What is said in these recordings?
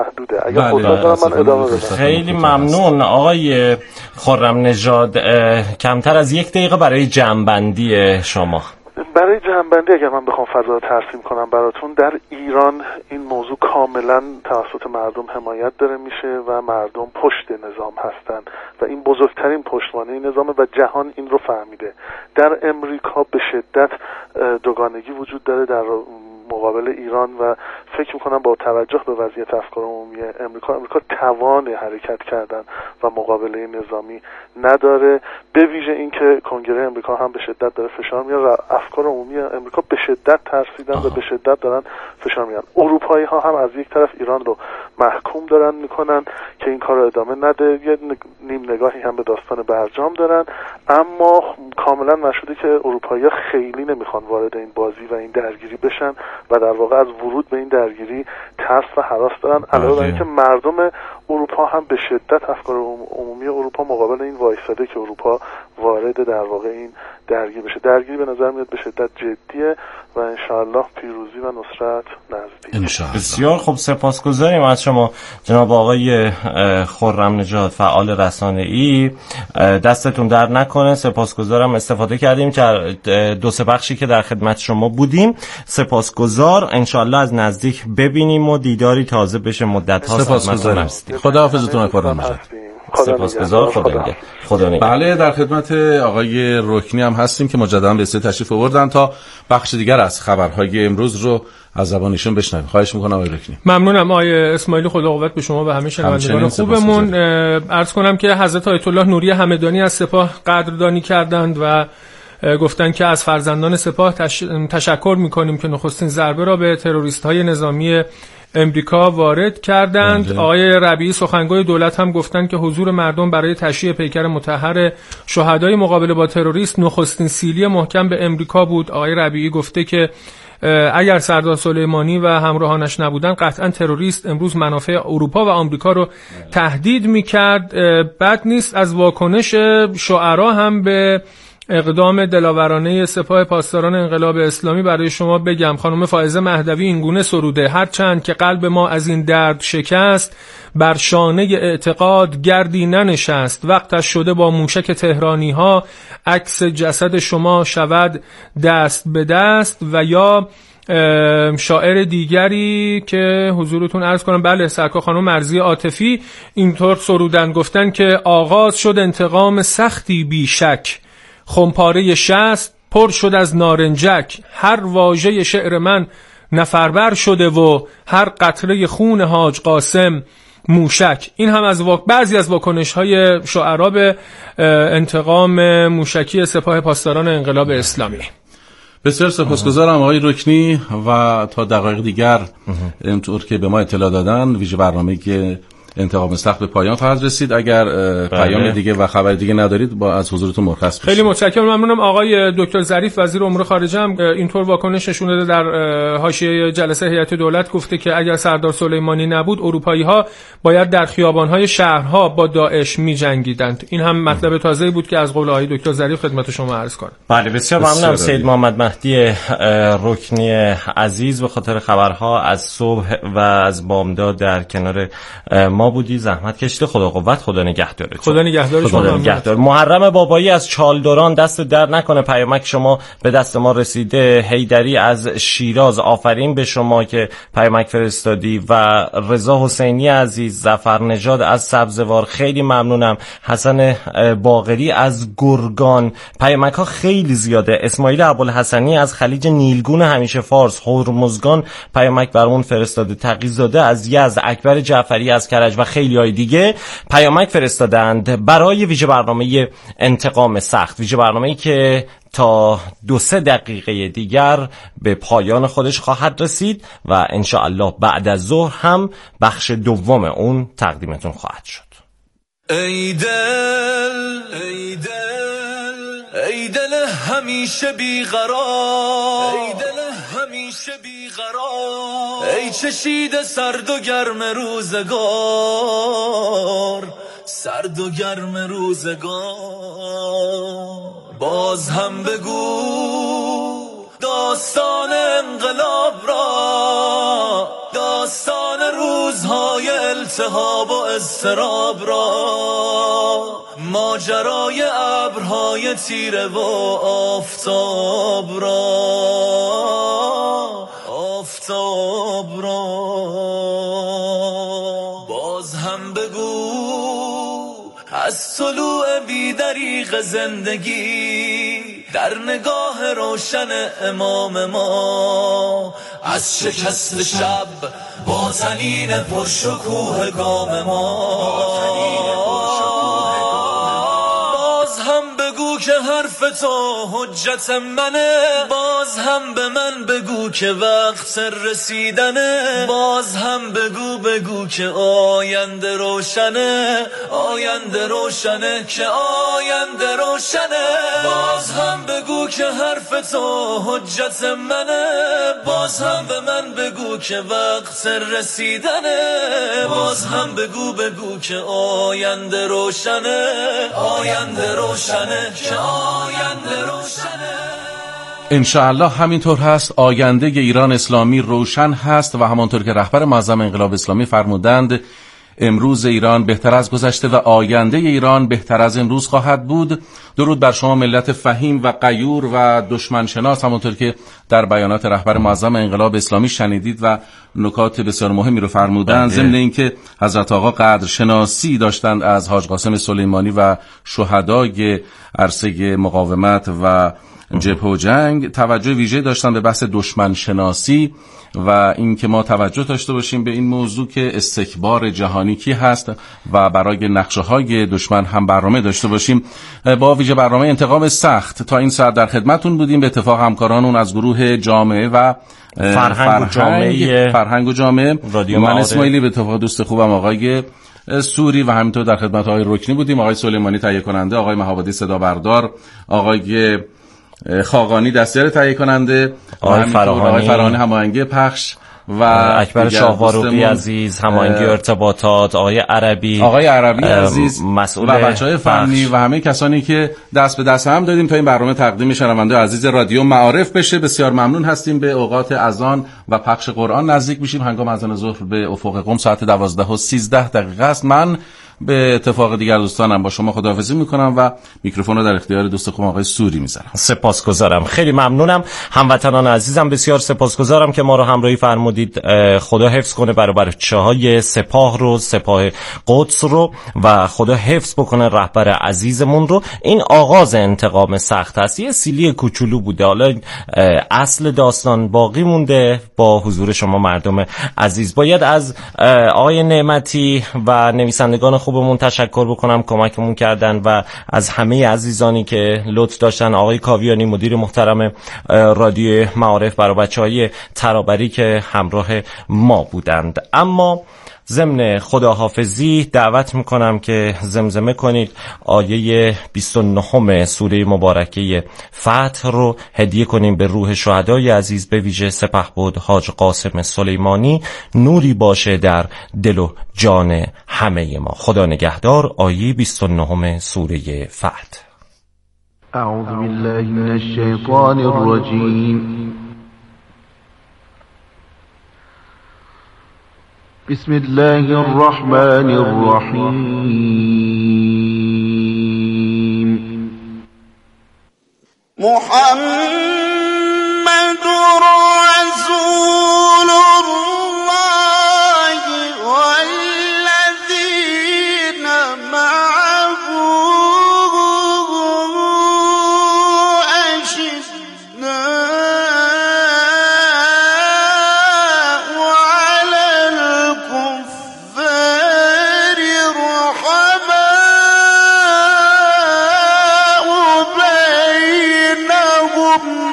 محدوده. اگر فرصت دارم من ادامه بدم. خیلی ممنون آقای خرم نژاد. کمتر از 1 دقیقه برای جمع‌بندی شما. برای جمع‌بندی اگر من بخوام فضا رو ترسیم کنم براتون، در ایران این موضوع کاملا توسط مردم حمایت داره میشه و مردم پشت نظام هستن و این بزرگترین پشتوانه این نظامه و جهان این رو فهمیده. در امریکا به شدت دوگانگی وجود داره در مقابل ایران و فکر میکنم با توجه به وضعیت افکار عمومی امریکا توان حرکت کردن و مقابله نظامی نداره. به ویژه اینکه کنگره امریکا هم به شدت داره فشار میاره و افکار عمومی امریکا به شدت ترسیدن و به شدت دارن فشار میارن. اروپایی ها هم از یک طرف ایران رو محکوم دارن میکنن که این کار رو ادامه نده، یه نیم نگاهی هم به داستان برجام دارن، اما کاملا مشهوده که اروپایی ها خیلی نمیخوان وارد این بازی و این درگیری بشن و در واقع از ورود به این درگیری ترس و هراس دارن، علاوه بر اینکه مردم اروپا هم به شدت افکار عمومی اروپا مقابل این وایساده که اروپا وارد در واقع این درگیری بشه. درگیری به نظر میاد به شدت جدیه و انشاءالله پیروزی و نصرت نزدیک. بسیار خوب، سپاسگزاریم از شما جناب آقای خرم نژاد، فعال رسانه‌ای. دستتون در نکنه. سپاسگزارم استفاده کردیم که 2-3 بخشی که در خدمت شما بودیم. سپاسگزار، انشاءالله از نزدیک ببینیم و دیداری تازه بشه. مدت‌ها سپاسگزارم. خداحافظتون خرم نژاد. سپاسگزار. خدا نگهدار. بله، در خدمت آقای رکنی هم هستیم که مجددا به استودیو تشریف آوردن تا بخش دیگر از خبرهای امروز رو از زبانشون بشنویم. خواهش میکنم آقای رکنی. ممنونم آقای اسماعیلی، خدا قوت به شما و همه شنوندگان خوبمون. عرض کنم که حضرت آیت الله نوری همدانی از سپاه قدردانی کردند و گفتند که از فرزندان سپاه تشکر میکنیم که نخستین ضربه را به تروریست‌های نظامی امریکا وارد کردند. آقای ربیعی سخنگوی دولت هم گفتند که حضور مردم برای تشییع پیکر مطهر شهدای مقابله با تروریست نخستین سیلی محکم به امریکا بود. آقای ربیعی گفته که اگر سردار سلیمانی و همراهانش نبودن قطعا تروریست امروز منافع اروپا و آمریکا رو تهدید میکرد. بد نیست از واکنش شعرا هم به اقدام دلاورانه سپاه پاسداران انقلاب اسلامی برای شما بگم. خانم فائزه مهدوی اینگونه سروده: هرچند که قلب ما از این درد شکست، بر شانه اعتقاد گردی ننشست، وقتش شده با موشک تهرانی ها عکس جسد شما شود دست به دست. و یا شاعر دیگری که حضورتون عرض کنم، بله، سرکار خانم مرضی عاطفی اینطور سرودن، گفتن که آغاز شد انتقام سختی بی شک، خمپاره 60 پر شد از نارنجک، هر واژه شعر من نفربر شده و هر قطره خون حاج قاسم موشک. این هم از بعضی از واکنش‌های شعرا به انتقام موشکی سپاه پاسداران انقلاب اسلامی. بسیار سپاسگزارم آقای رکنی و تا دقایق دیگر اینطور که به ما اطلاع دادن ویژه برنامه‌ای که انتقام سخت به پایان خواهد رسید. اگر پیام دیگه و خبر دیگه ندارید با از حضورتون مرخص بشید. خیلی متشکرم، ممنونم. آقای دکتر ظریف وزیر امور خارجه هم اینطور واکنش نشون داده در حاشیه جلسه هیئت دولت، گفته که اگر سردار سلیمانی نبود اروپایی‌ها باید در خیابان‌های شهرها با داعش می‌جنگیدند. این هم مطلب تازه‌ای بود که از قول آقای دکتر ظریف خدمت شما عرض کنم. بله، بسیار ممنونم سید محمد مهدی رکنی عزیز به خاطر خبرها از صبح و از بامداد در کنار ما بودی. زحمت کشیده. خدا قوت، خدا نگهدار. خدا نگهدار شما. خدا نگهدار. محرم بابایی از چالدوران دست در نکنه. پیامک شما به دست ما رسیده. حیدری از شیراز، آفرین به شما که پیامک فرستادی. و رضا حسینی عزیز، ظفر نژاد از سبزوار، خیلی ممنونم. حسن باقری از گرگان، پیامک ها خیلی زیاده. اسماعیل ابوالحسنی از خلیج نیلگون همیشه فارس، هرمزگان پیامک برامون فرستاده. تقی‌زاده از یزد، اکبر جعفری از کرج و خیلی های دیگه پیامک فرستادند برای ویژه برنامه انتقام سخت. ویژه برنامه‌ای که تا 2-3 دقیقه دیگر به پایان خودش خواهد رسید و انشاءالله بعد از ظهر هم بخش دوم اون تقدیمتون خواهد شد. ای دل ای دل ای دل همیشه بیقرار، ای دل همیشه بیقرار، ای چشیده سرد و گرم روزگار، سرد و گرم روزگار. باز هم بگو داستان انقلاب را، داستان روزهای التهاب و اضطراب را، ماجرای ابرهای تیره و آفتاب را باز هم بگو از طلوع بی‌دریغ زندگی در نگاه روشن امام ما، از شکست شب با طنین پرشکوه گام ما، باز هم بگو که حرف تو حجت منه، باز هم به من بگو که وقت رسیدنه، باز هم بگو که آینده روشنه، آینده روشنه که آینده روشنه، باز هم بگو که حرف تو حجت منه، باز هم به من بگو که وقت رسیدنه، باز هم بگو که آینده روشنه، آینده روشنه که آینده روشنه. انشاءالله همینطور هست. آینده ایران اسلامی روشن هست و همانطور که رهبر معظم انقلاب اسلامی فرمودند امروز ایران بهتر از گذشته و آینده ایران بهتر از امروز خواهد بود. درود بر شما ملت فهیم و غیور و دشمن شناس، همانطور که در بیانات رهبر معظم انقلاب اسلامی شنیدید و نکات بسیار مهمی رو فرمودند. ضمن اینکه حضرت آقا قدرشناسی داشتند از حاج قاسم سلیمانی و شهدای عرصه مقاومت و جبهه و جنگ، توجه ویژه داشتن به بحث دشمن شناسی و اینکه ما توجه داشته باشیم به این موضوع که استکبار جهانی کی هست و برای نقشه‌های دشمن هم برنامه داشته باشیم. با ویژه برنامه انتقام سخت تا این ساعت در خدمتتون بودیم. به اتفاق همکارانمون از گروه جامعه و فرهنگ و جامعه من اسماعیلی، به اتفاق دوست خوبم آقای سوری و همینطور در خدمت آقای رکنی بودیم، آقای سلیمانی تهیه کننده، آقای مهابادی صدا بردار، آقای خاقانی دستیار تهیه کننده، آقای فراهانی هماهنگی پخش و اکبر شاهواروقی عزیز هماهنگی ارتباطات، آقای عربی عزیز مسئول و بچهای فنی و همه کسانی که دست به دست هم دادیم تا این برنامه تقدیم شنونده عزیز رادیو معارف بشه. بسیار ممنون هستیم. به اوقات اذان و پخش قرآن نزدیک میشیم. هنگام اذان ظهر به افق قم ساعت 12:13 است. من به اتفاق دیگر دوستانم با شما خداحافظی میکنم و میکروفون رو در اختیار دوست خوبم آقای سوری میذارم. سپاسگزارم، خیلی ممنونم. هموطنان عزیزم بسیار سپاسگزارم که ما رو همراهی فرمودید. خدا حفظ کنه بچه‌های سپاه رو، سپاه قدس رو، و خدا حفظ بکنه رهبر عزیزمون رو. این آغاز انتقام سخت است، یه سیلی کوچولو بوده، حالا اصل داستان باقی مونده. با حضور شما مردم عزیز باید از آقای نعمتی و نویسندگان خوبمون تشکر بکنم، کمکمون کردن، و از همه عزیزانی که لطف داشتن، آقای کاویانی مدیر محترم رادیو معارف، برای بچهای ترابری که همراه ما بودند. اما ضمن خداحافظی دعوت میکنم که زمزمه کنید آیه 29 سوره مبارکه فتح رو هدیه کنیم به روح شهدای عزیز، به ویژه سپهبد حاج قاسم سلیمانی. نوری باشه در دل و جان همه ما. خدا نگهدار. آیه 29 سوره فتح. اعوذ بالله من الشیطان الرجیم. بسم الله الرحمن الرحیم. محمد رسول الله والذین معه أشداء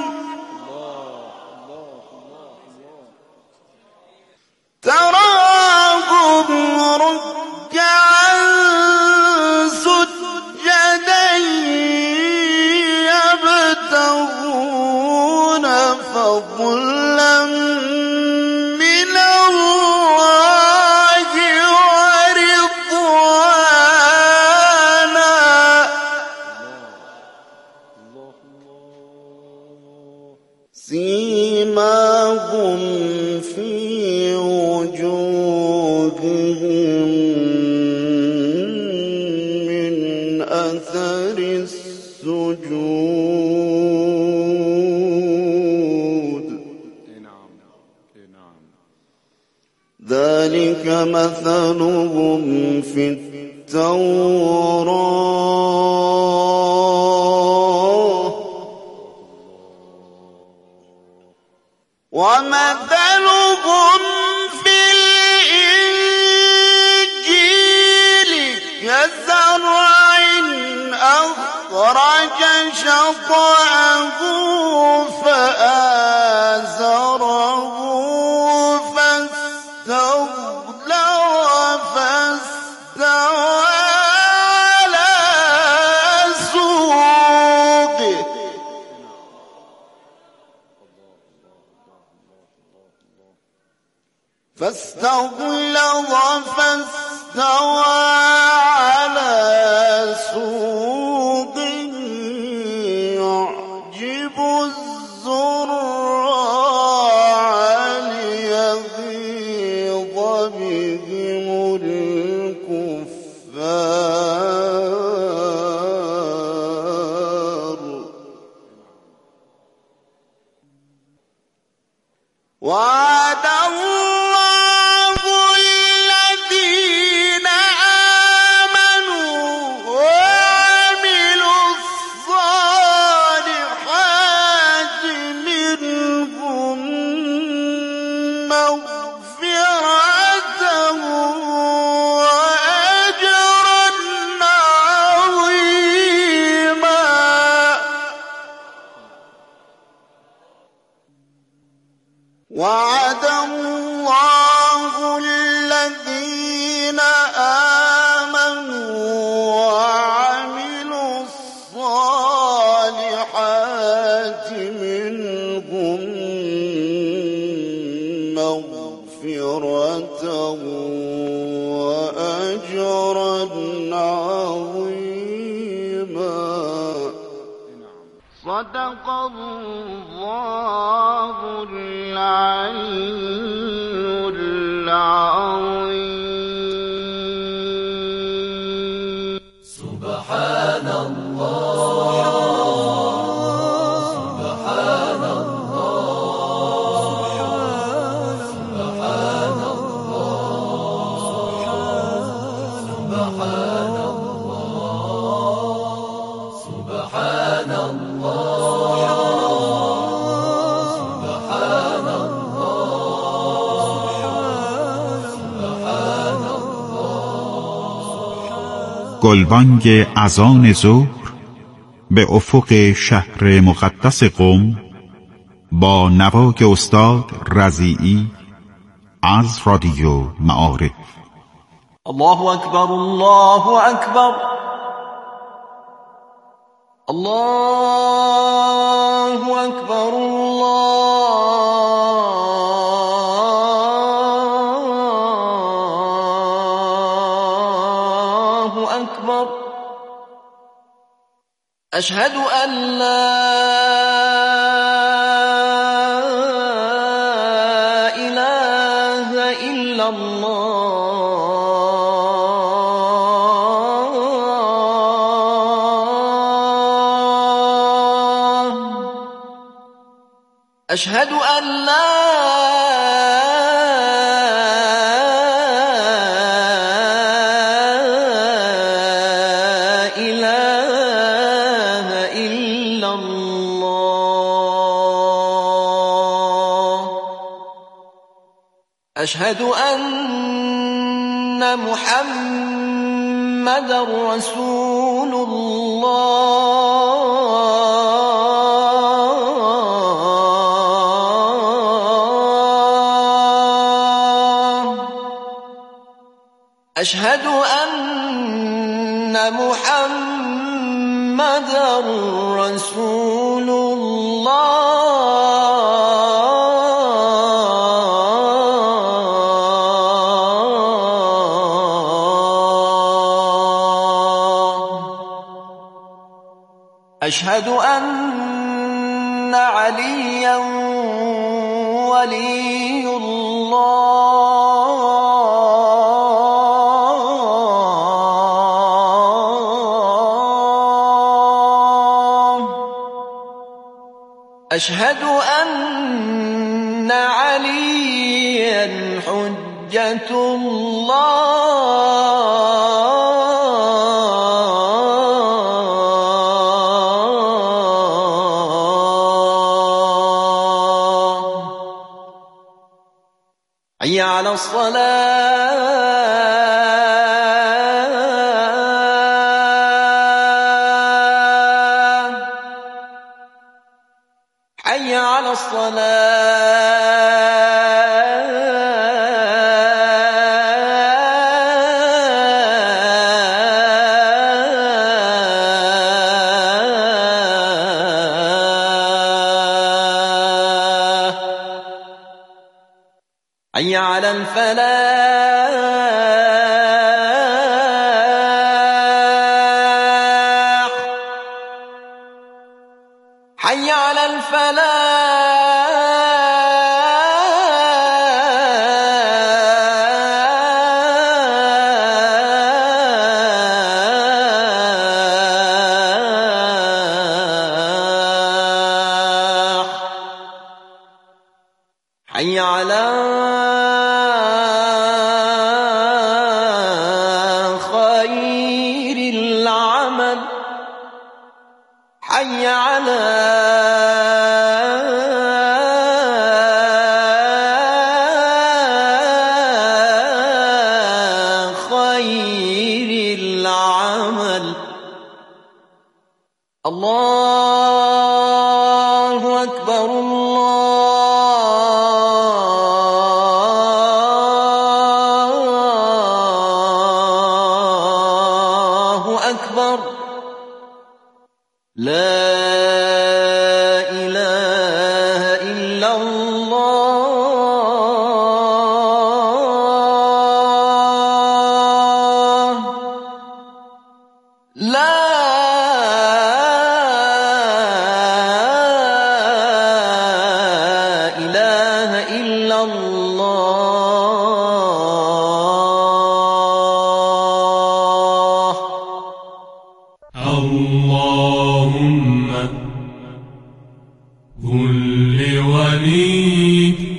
من أثر السجود ذلك مثلهم في التوراة ومثلهم في الإنجيل كزرع أخرج شطأه فآزره فاستغلظ فاستوى على سوقه على سوقه يعجب الزراع ليغيظ بهم الكفار وعد الله الذين آمنوا وعملوا الصالحات منهم مغفرة وأجرا عظيما وعد الله الذين آمنوا وعملوا الصالحات منهم مغفرة وأجرا عظيما صدق الله العلي العظيم سبحان الله سبحان الله سبحان الله سبحان الله گلبانگ اذان ظهر به افق شهر مقدس قم با نوای استاد رضیعی از رادیو معارف. الله اکبر الله اکبر الله اکبر الله اکبر اشهد ان لا اله الا الله اشهد ان لا أشهد أن محمد رسول الله أشهد أن محمد رسول أشهد أن عليا ولي الله أشهد أن عليا حجة الله. حي على الصلاة. حي على الصلاة. حي على الفلاح. حي على الفلاح. حي على خير العمل. حي على خير العمل. الله أكبر الله أكبر. لا إله إلا الله. لا إله إلا الله. اللهم كن لوليك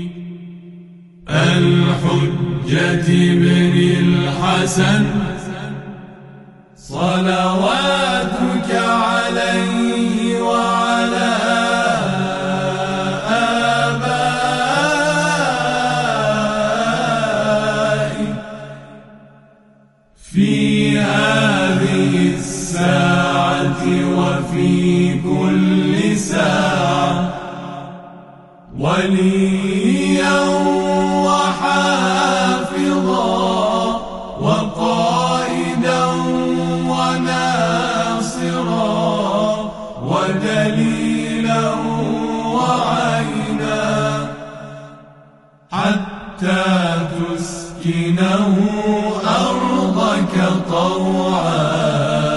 الحجة بن الحسن صلواتك عليه وعلى آبائه في هذه الساعة وفي كل ساعة وليا وحافظا وقائدا وناصرا ودليلا وعينا حتى تسكنه أرضك طوعا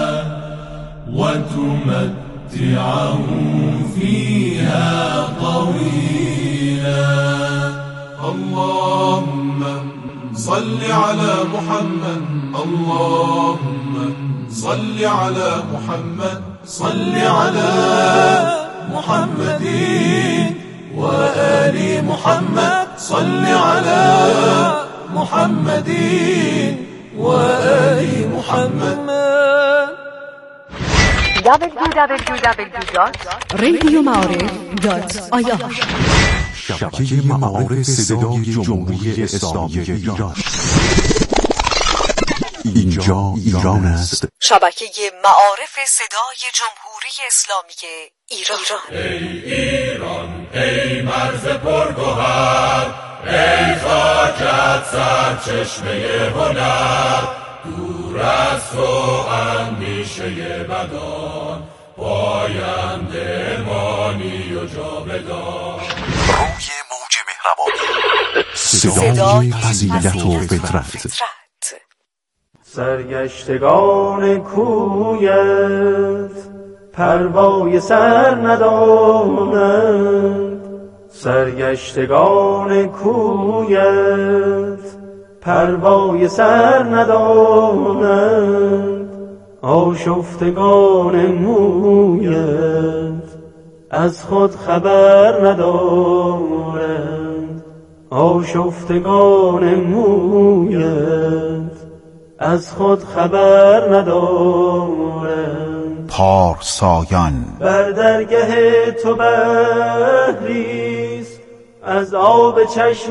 وتمتعه فيها طويلا. اللهم صل على محمد. اللهم صل على محمد. صل على محمد وآل محمد. صل على محمد وآل محمد. www.radiomعارف.ir شبکه معارف صدای جمهوری اسلامی ایران. اینجا ایران است. شبکه معارف صدای جمهوری اسلامی ایران. ای ایران ای مرز پرگوهر، ای خاکت سرچشمه هنر، دور از تو اندیشه بدان، پاینده مانی و جاودان. روی موج مهربانی صدای فضیلت و فطرت. سرگشتگان کویت پروای سر ندانند، سرگشتگان کویت پروای سر ندانند، آشفتگان مویت از خود خبر ندارند. آشفتگان مویت از خود خبر ندارند. پارسایان بر درگه تو بحریست از آب چشم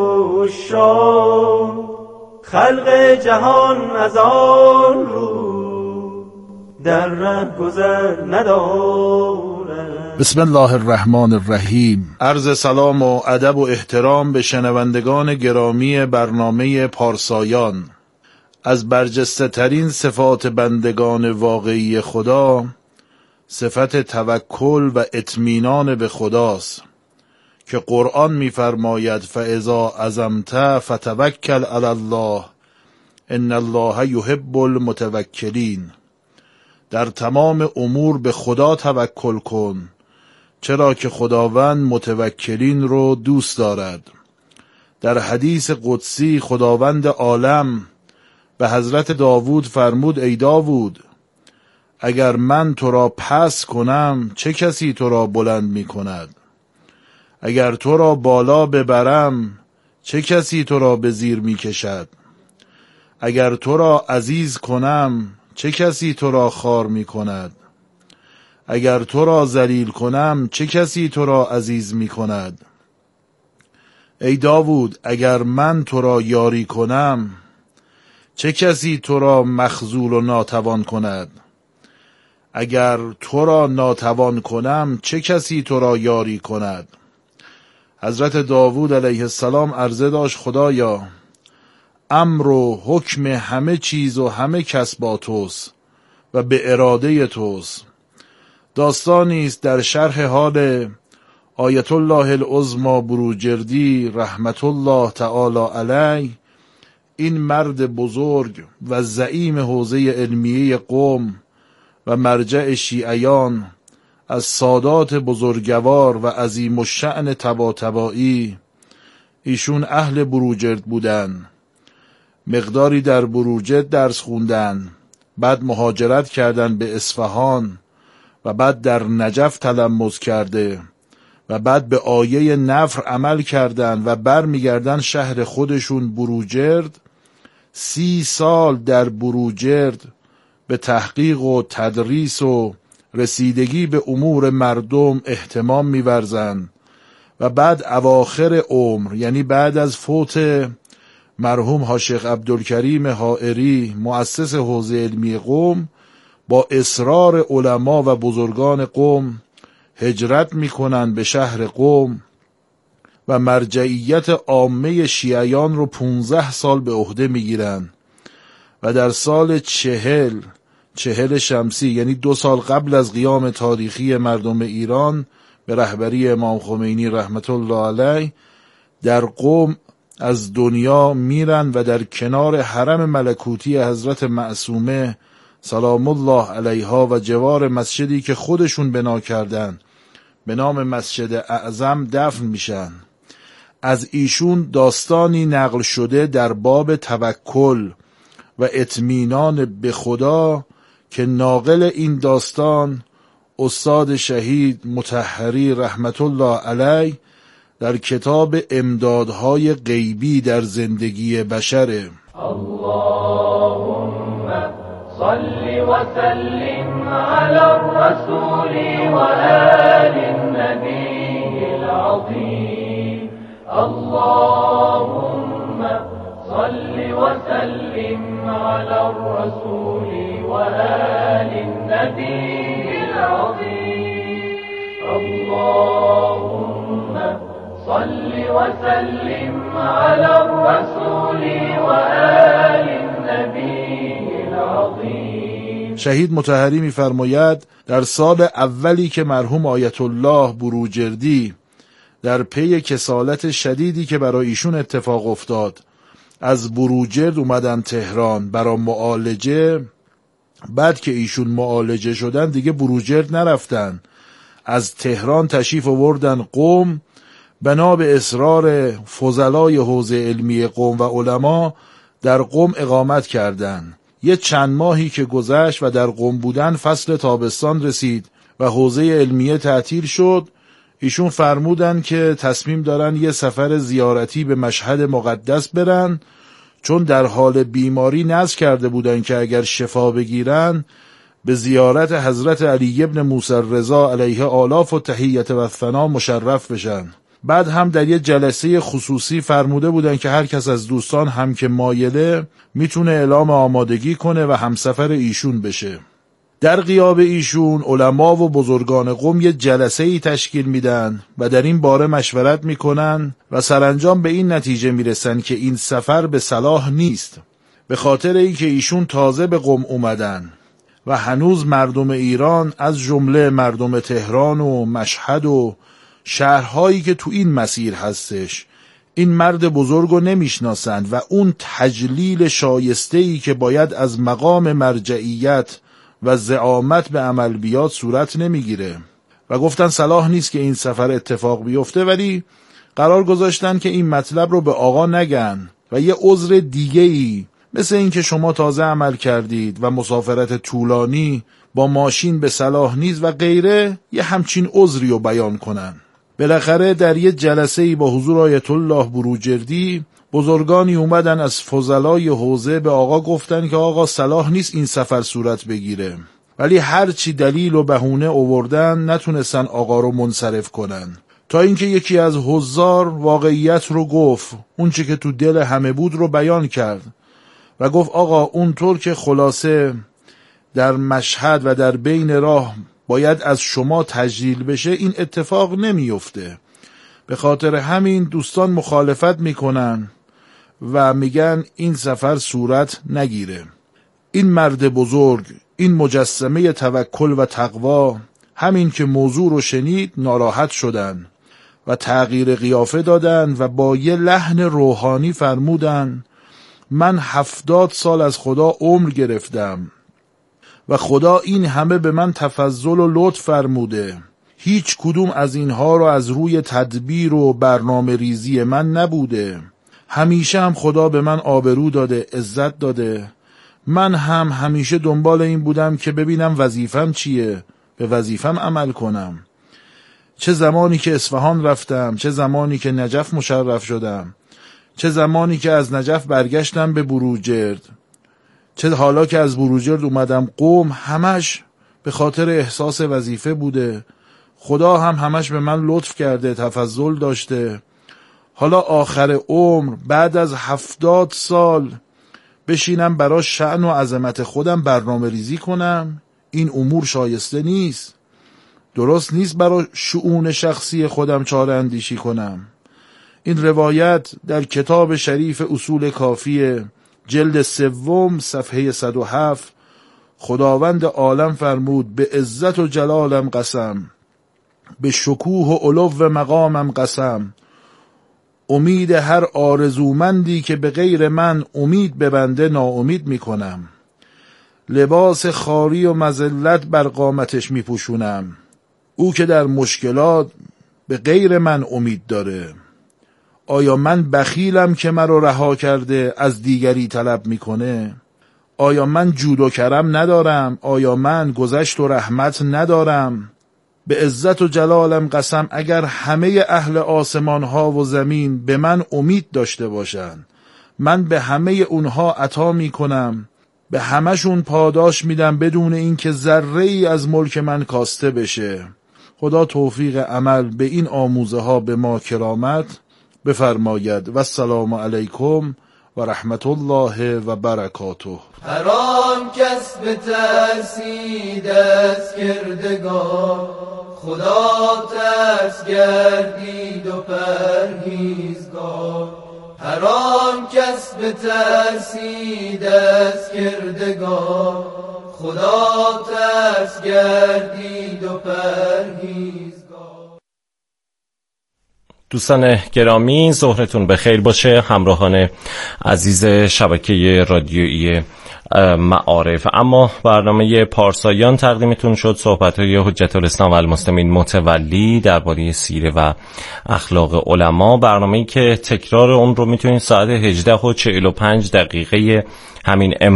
عشاق. خلق جهان از آن رو در ره گذر ندارد. بسم الله الرحمن الرحیم. عرض سلام و ادب و احترام به شنوندگان گرامی برنامه پارسایان. از برجسته ترین صفات بندگان واقعی خدا صفت توکل و اطمینان به خداست که قرآن می‌فرماید فاذا عزمت فتوکل علی الله ان الله یحب المتوکلین. در تمام امور به خدا توکل کن چرا که خداوند متوکلین رو دوست دارد. در حدیث قدسی خداوند عالم به حضرت داوود فرمود ای داوود اگر من تو را پس کنم چه کسی تو را بلند می کند؟ اگر تو را بالا ببرم چه کسی تو را به زیر می کشد؟ اگر تو را عزیز کنم چه کسی تو را خوار می کند؟ اگر تو را ذلیل کنم چه کسی تو را عزیز می کند؟ ای داوود اگر من تو را یاری کنم چه کسی تو را مخذول و ناتوان کند؟ اگر تو را ناتوان کنم چه کسی تو را یاری کند؟ حضرت داوود علیه السلام عرضه داشت خدایا امر و حکم همه چیز و همه کس با توست و به اراده توست. داستانی است در شرح حال آیت الله العظمی بروجردی رحمت الله تعالی علیه. این مرد بزرگ و زعیم حوزه علمیه قم و مرجع شیعیان از سادات بزرگوار و عظیم الشأن طباطبایی، ایشون اهل بروجرد بودن. مقداری در بروجرد درس خوندن، بعد مهاجرت کردن به اصفهان و بعد در نجف تلمذ کرده و بعد به آیه نفر عمل کردن و برمیگردن شهر خودشون بروجرد. 30 سال در بروجرد به تحقیق و تدریس و رسیدگی به امور مردم اهتمام می‌ورزند و بعد اواخر عمر یعنی بعد از فوت مرحوم حاج عبدالکریم حائری مؤسس حوزه علمی قم با اصرار علما و بزرگان قم هجرت می‌کنند به شهر قم و مرجعیت عامه شیعیان رو 15 سال به عهده میگیرن و در سال 40 شمسی یعنی 2 سال قبل از قیام تاریخی مردم ایران به رهبری امام خمینی رحمت الله علیه در قم از دنیا میرن و در کنار حرم ملکوتی حضرت معصومه سلام الله علیها و جوار مسجدی که خودشون بنا کردن به نام مسجد اعظم دفن میشن. از ایشون داستانی نقل شده در باب توکل و اطمینان به خدا که ناقل این داستان استاد شهید مطهری رحمت الله علیه در کتاب امدادهای غیبی در زندگی بشره. اللهم صل و سلم علی الرسول و آل النبی العظیم. اللهم صل و سلم علی الرسول و آل النبی العظیم. اللهم صل و سلم علی الرسول و آل النبی العظیم. شهید مطهری می‌فرماید در سال اولی که مرحوم آیت الله بروجردی در پی کسالت شدیدی که برای ایشون اتفاق افتاد از بروجرد اومدن تهران برای معالجه، بعد که ایشون معالجه شدن دیگه بروجرد نرفتن، از تهران تشریف آوردن قم، بنا به اصرار فضلای حوزه علمی قم و علما در قم اقامت کردند. یه چند ماهی که گذشت و در قم بودن فصل تابستان رسید و حوزه علمیه تعطیل شد، ایشون فرمودن که تصمیم دارن یه سفر زیارتی به مشهد مقدس برن، چون در حال بیماری نذر کرده بودن که اگر شفا بگیرن به زیارت حضرت علی ابن موسی رضا علیه آلاف و تحیت و ثنا مشرف بشن. بعد هم در یه جلسه خصوصی فرموده بودن که هر کس از دوستان هم که مایله میتونه اعلام آمادگی کنه و همسفر ایشون بشه. در غیاب ایشون علما و بزرگان قوم یه جلسه‌ای تشکیل میدن و در این باره مشورت میکنن و سرانجام به این نتیجه میرسن که این سفر به صلاح نیست، به خاطر اینکه ایشون تازه به قم اومدن و هنوز مردم ایران از جمله مردم تهران و مشهد و شهرهایی که تو این مسیر هستش این مرد بزرگو نمیشناسند و اون تجلیل شایسته‌ای که باید از مقام مرجعیت و زعامت به عمل بیاد صورت نمیگیره و گفتن صلاح نیست که این سفر اتفاق بیفته، ولی قرار گذاشتن که این مطلب رو به آقا نگن و یه عذر دیگه‌ای مثل این که شما تازه عمل کردید و مسافرت طولانی با ماشین به صلاح نیست و غیره، یه همچین عذری رو بیان کنن. بالاخره در یه جلسه‌ای با حضور آیت الله بروجردی بزرگانی اومدن از فضلای حوزه به آقا گفتن که آقا صلاح نیست این سفر صورت بگیره، ولی هرچی دلیل و بهونه آوردن نتونستن آقا رو منصرف کنن، تا اینکه یکی از حضار واقعیت رو گفت، اون چی که تو دل همه بود رو بیان کرد و گفت آقا اونطور که خلاصه در مشهد و در بین راه باید از شما تجلیل بشه این اتفاق نمیفته، به خاطر همین دوستان مخالفت میکنن و میگن این سفر صورت نگیره. این مرد بزرگ، این مجسمه توکل و تقوا، همین که موضوع رو شنید ناراحت شدن و تغییر قیافه دادن و با یه لحن روحانی فرمودن من 70 سال از خدا عمر گرفتم و خدا این همه به من تفضل و لطف فرموده، هیچ کدوم از اینها رو از روی تدبیر و برنامه ریزی من نبوده، همیشه هم خدا به من آبرو داده، عزت داده، من هم همیشه دنبال این بودم که ببینم وظیفم چیه، به وظیفم عمل کنم. چه زمانی که اصفهان رفتم، چه زمانی که نجف مشرف شدم، چه زمانی که از نجف برگشتم به بروجرد، چه حالا که از بروجرد اومدم قم، همش به خاطر احساس وظیفه بوده. خدا هم همش به من لطف کرده، تفضل داشته. حالا آخر عمر بعد از 70 سال بشینم برای شأن و عظمت خودم برنامه ریزی کنم؟ این امور شایسته نیست، درست نیست برای شؤون شخصی خودم چاره اندیشی کنم. این روایت در کتاب شریف اصول کافیه جلد 3 صفحه 107 خداوند عالم فرمود به عزت و جلالم قسم، به شکوه و علو مقامم قسم، امید هر آرزومندی که به غیر من امید ببنده ناامید میکنم، لباس خاری و مذلت بر قامتش میپوشونم، او که در مشکلات به غیر من امید داره. آیا من بخیلم که مرا رها کرده از دیگری طلب میکنه؟ آیا من جود و کرم ندارم؟ آیا من گذشت و رحمت ندارم؟ به عزت و جلالم قسم اگر همه اهل آسمان ها و زمین به من امید داشته باشن، من به همه اونها عطا میکنم، به همشون پاداش میدم بدون اینکه ذره ای از ملک من کاسته بشه. خدا توفیق عمل به این آموزه ها به ما کرامت بفرماید. و السلام علیکم و رحمت الله و برکاته. هر آن کس به ترسی دست کردگار، خدا ترس گردید و پرهیزگار. هر آن کس به ترسی دست کردگار، خدا ترس گردید و پرهیزگار. دوستان گرامی ظهرتون بخیر باشه، همراهان عزیز شبکه رادیویی معارف. اما برنامه پارسایان تقدیمتون شد، صحبت‌های حجت الاسلام و المسلمین متولی درباره سیره و اخلاق علما، برنامه‌ای که تکرار اون رو میتونید ساعت 18:45 همین